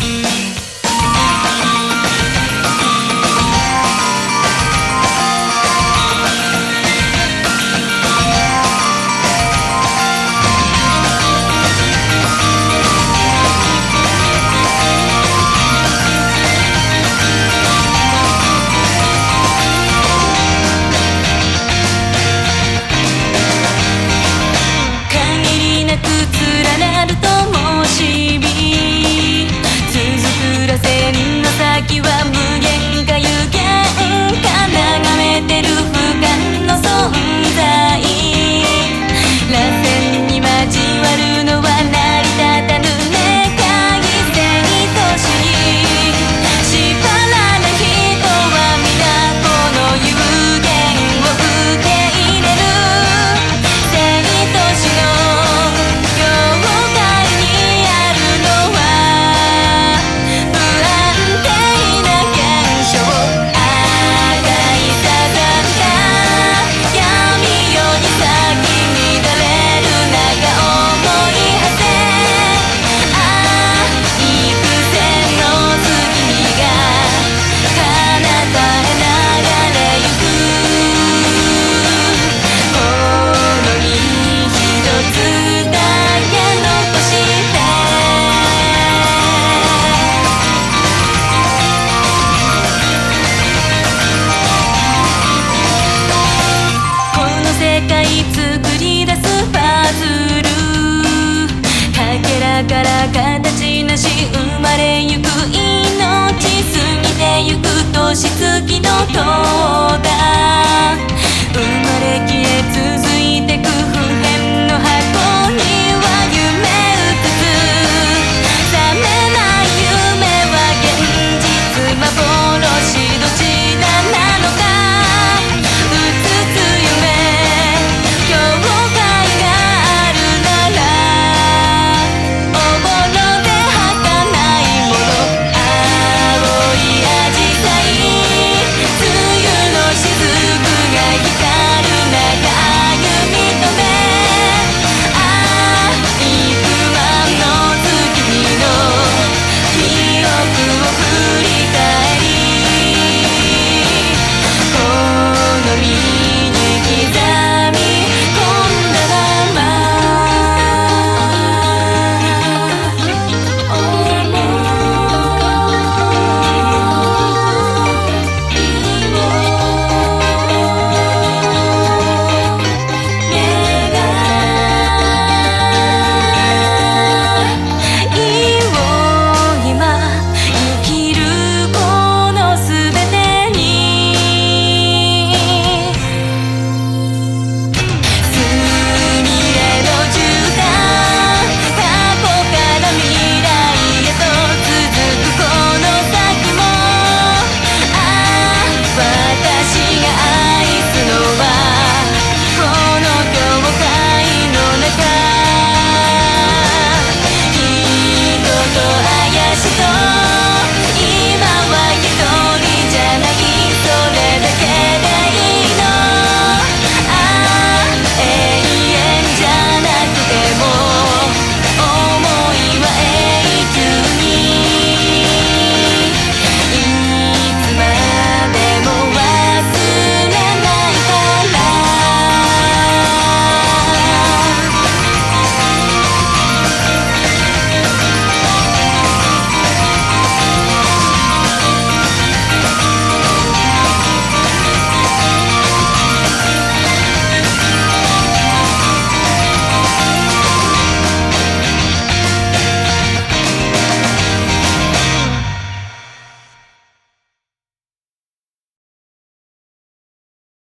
先は無限か有限か眺めてる不可の存在螺旋に交わるのは成り立たぬ願い生と死に縛られ人は皆この有限を受け入れる生と死の境界にあるのは不安定作り出すパズルかけらから形なし生まれゆく命過ぎてゆく年月の灯台